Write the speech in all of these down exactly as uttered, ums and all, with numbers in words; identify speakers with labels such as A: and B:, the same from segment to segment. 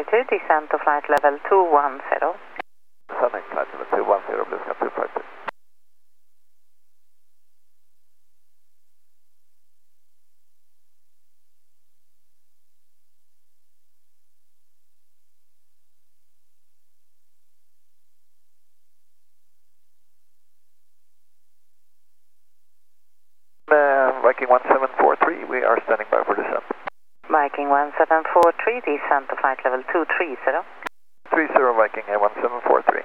A: two, descend to flight level two one zero.
B: Descending flight level two one zero, Blue Sky two five two. Uh, Viking one seven four three, we are standing by for descent.
A: Viking one seven four three, descend to flight level two three zero.
B: three zero Viking one seven four three.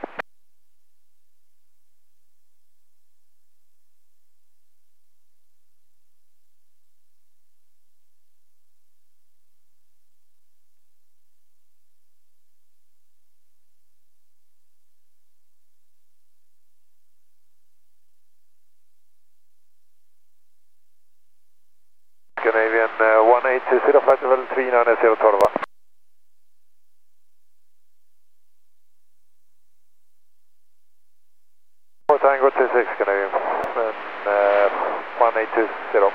B: Scandinavian uh, one eight two zero, flight level three nine zero, Torva. four Tango two six, Scandinavian, and uh, one eight two zero.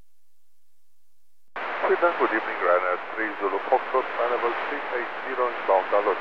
C: Sweden, good evening, Ryanair three Zulu Foxtrot, flight level three eight zero, inbound Dallas.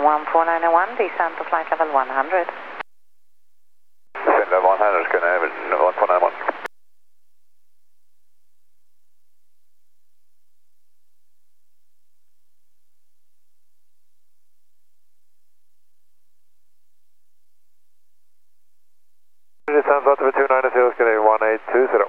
A: one four nine one, descent to flight level one hundred.
B: Descent level one hundred, ska ni one four nine one. Descent flight two nine zero, ska ni one eight two zero.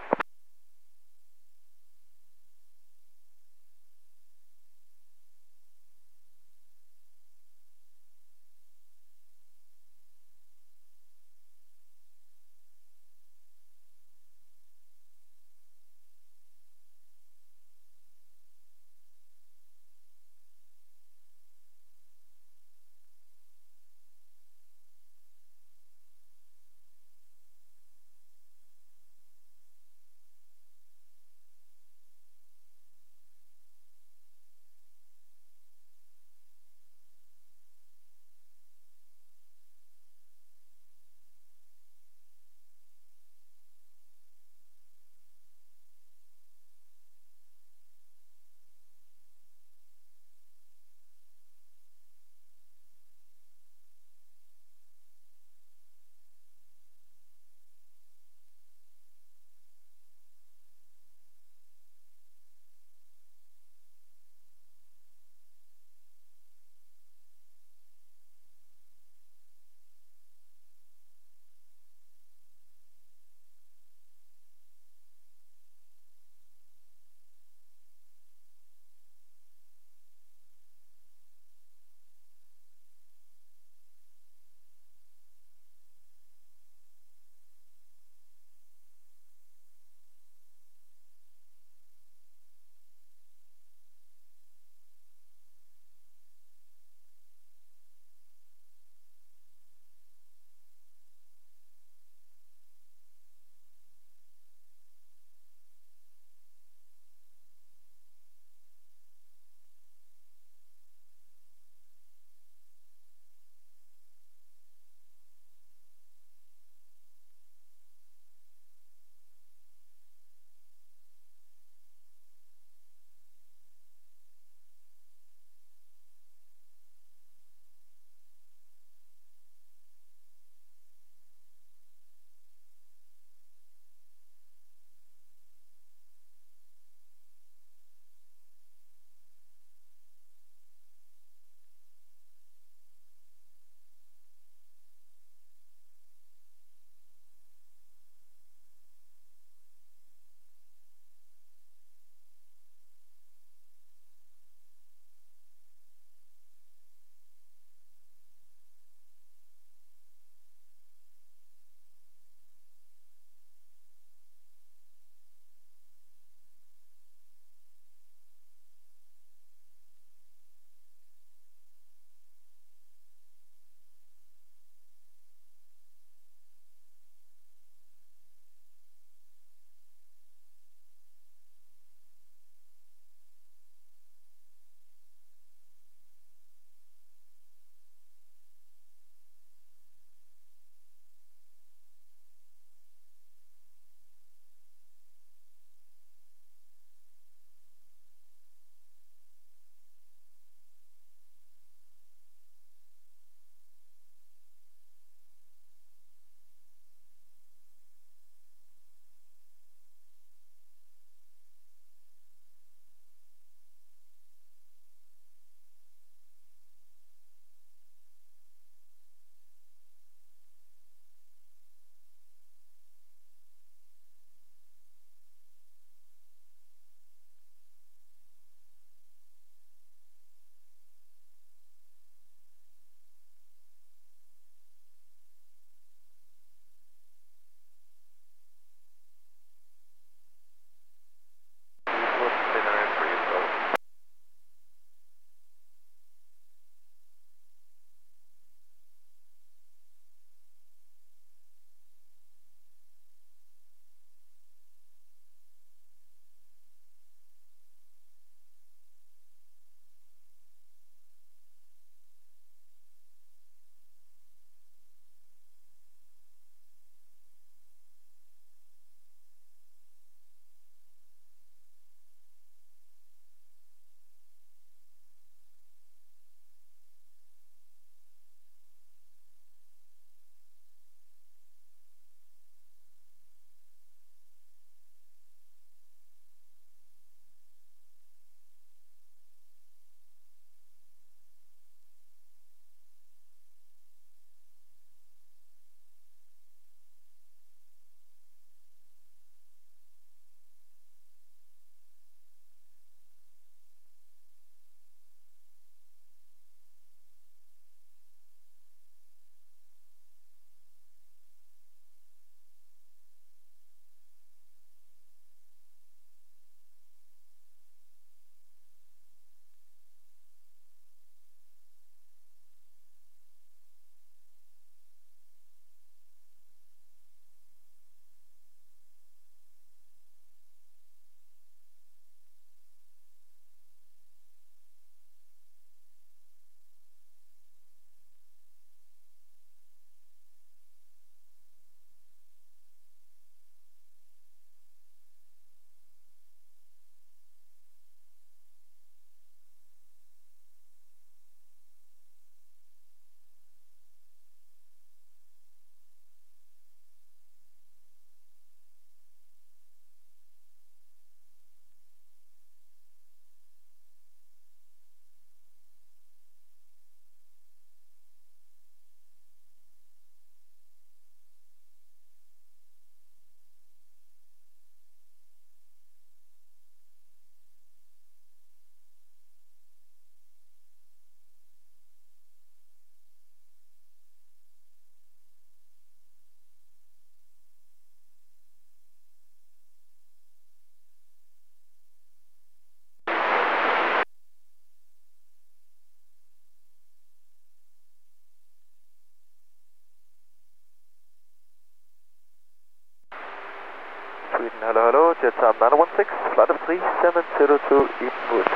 B: Hello, hello, Jetsam nine one six, flight of three seven zero two en route.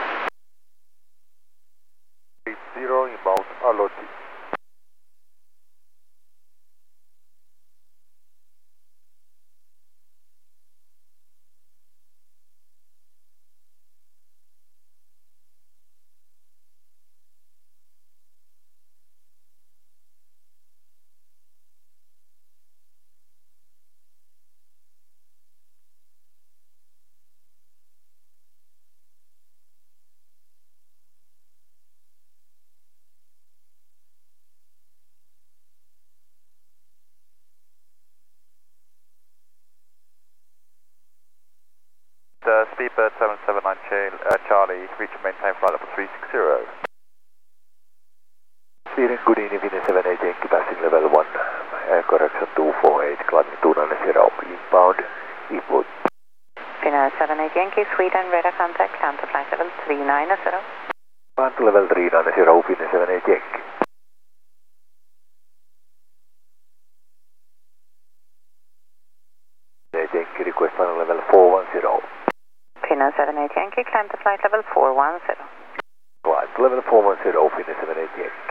C: eight zero inbound, Aloha.
B: The Speedbird seven seven nine uh, Charlie, reach and maintain flight level three six zero.
D: Speeding good evening, seven eight Yankee passing level one, uh, correction two four eight, climbing two nine zero, inbound, input.
A: Finnair seven eight Yankee, Sweden, radar contact, climb to flight level three nine zero.
D: Climb to level three nine zero, Finnair seven eight Yankee. seven eight Yankee, request final level four one zero.
A: Finnair seven eight Yankee, climb to flight level four one zero.
D: Climb to level four one zero, Finnair seven eight Yankee.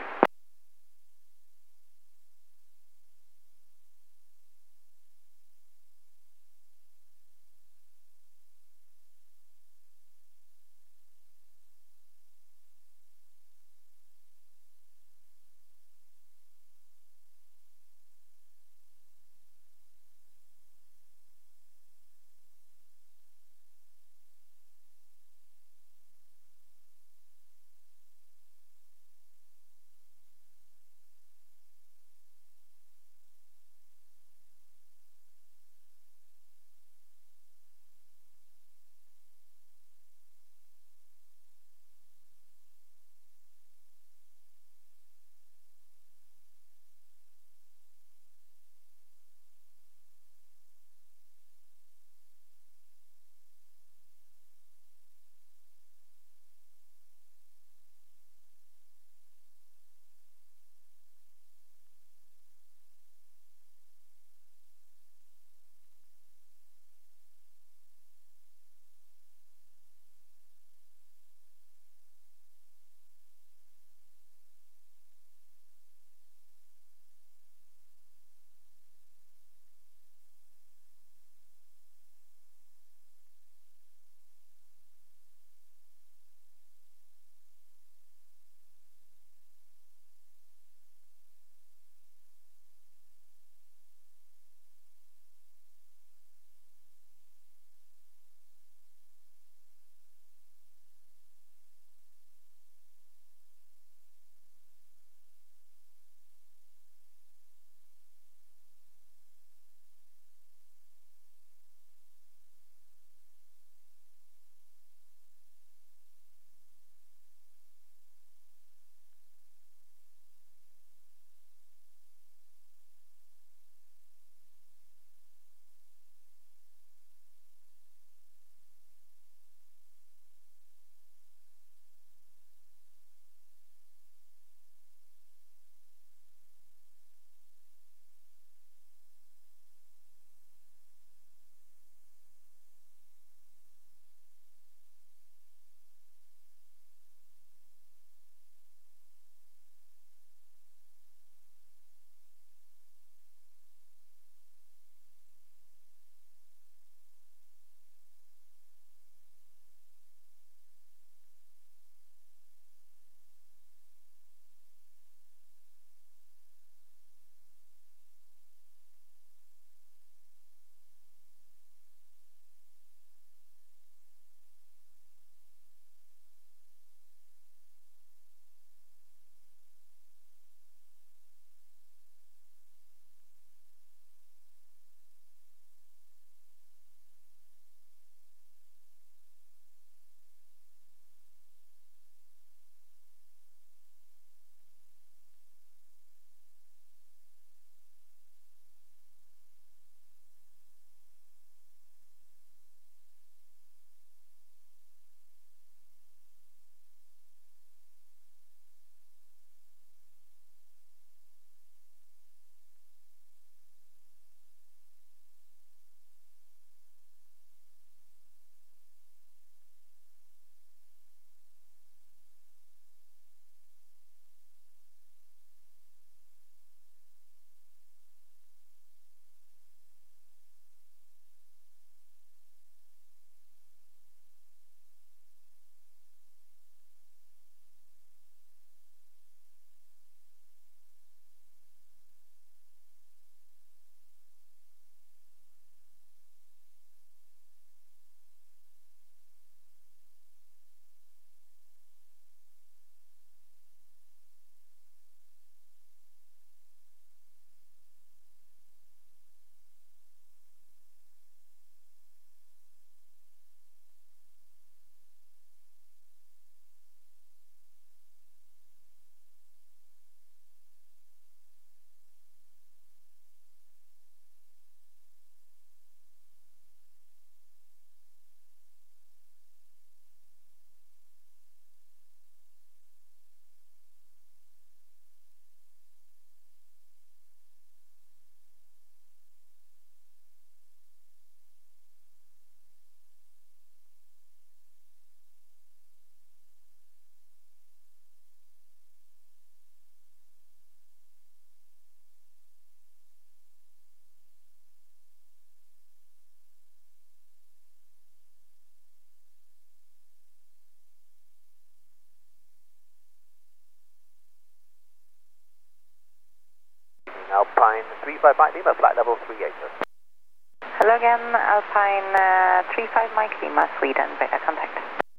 E: Alpine three five Mike Lima, flight level three eight zero.
A: Hello again, Alpine uh, three five Mike Lima, Sweden, radar contact.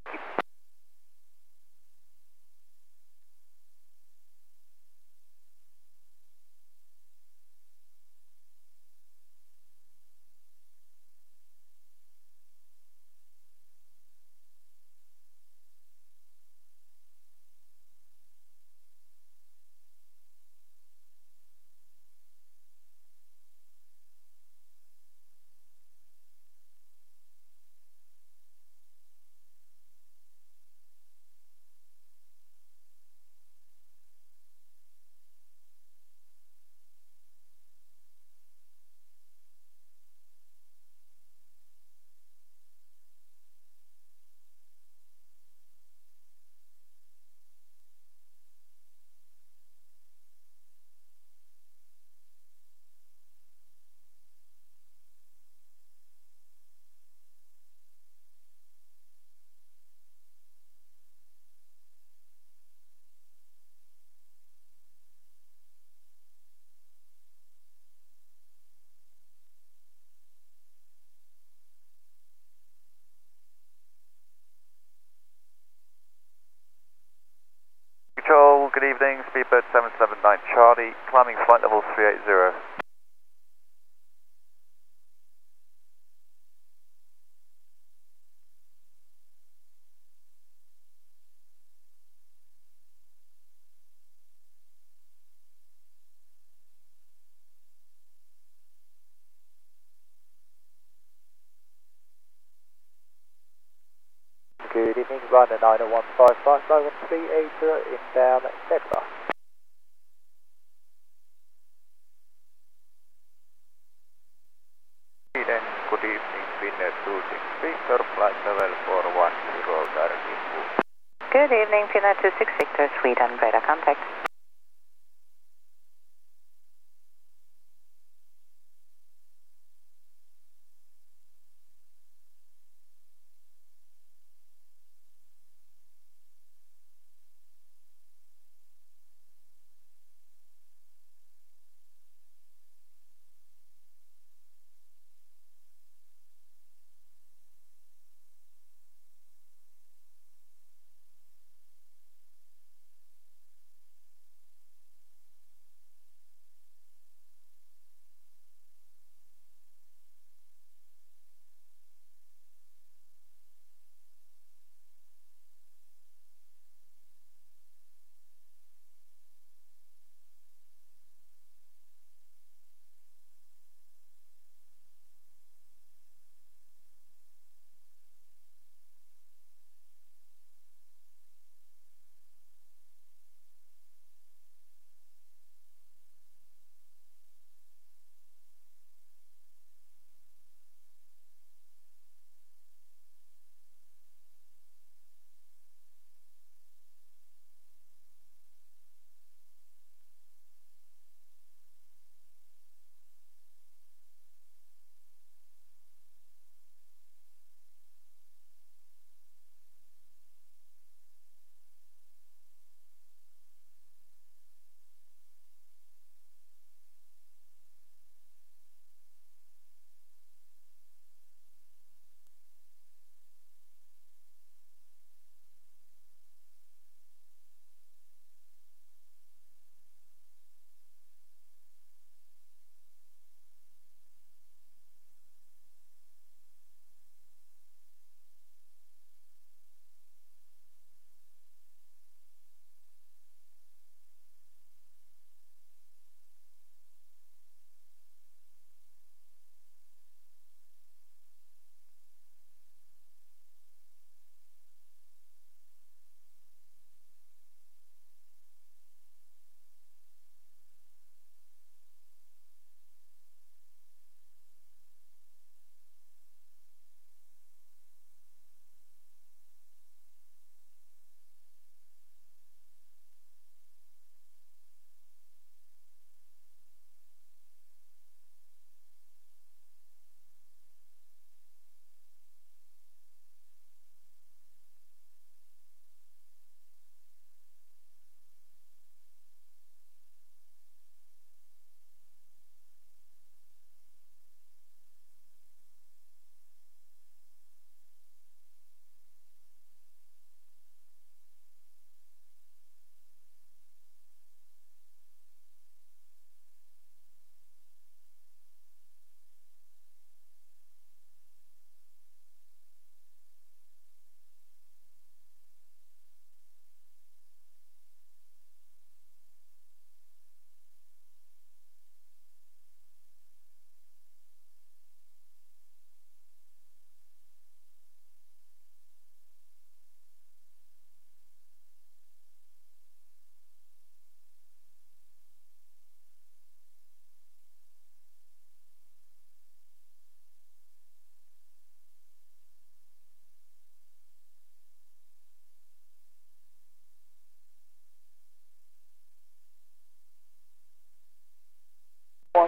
B: Control, good evening, Speedbird seven seven nine Charlie, climbing flight level three eight zero.
E: Good evening, Ryanair nine oh one five five, Logan three eight zero, inbound Nebula.
B: Sweden, good evening, Finnair two six Victor, flight level four one zero, direct input.
A: Good evening, Finnair two six Victor, Sweden, radar contact.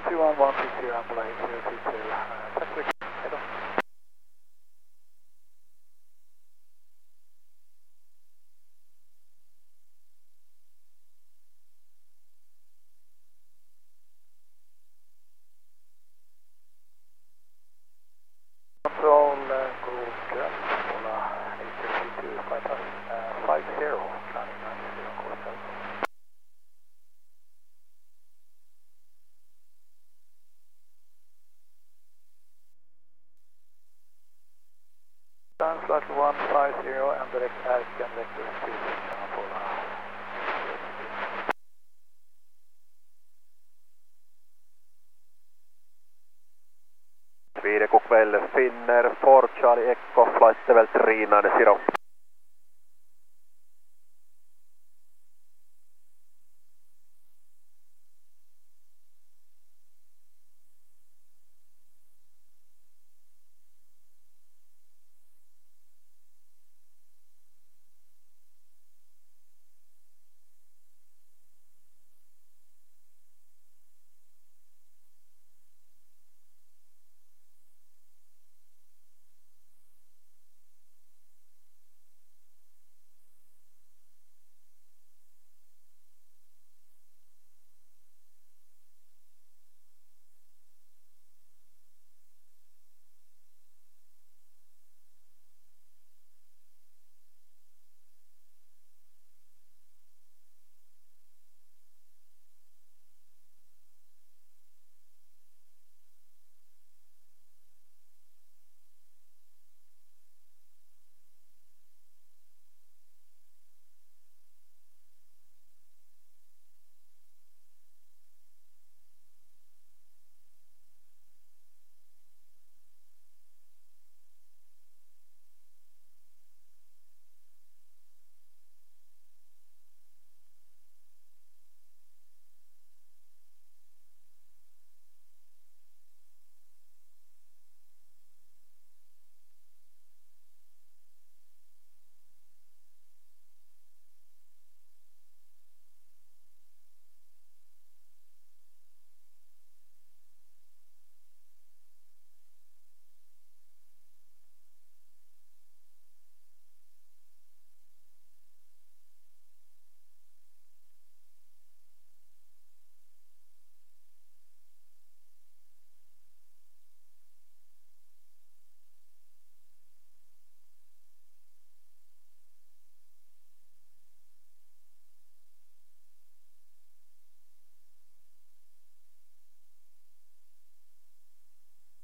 E: two one one six zero, ambulance zero two two, uh, taxi, head on. Control, uh, Google, Pola eight three two, flight path uh, five zero, climbing nine zero, course Delta. Down flight one five zero and direct Aircan vector two, uh, Pola.
F: Viide Cookville, Finnair, four Charlie Echo, flight level three nine zero.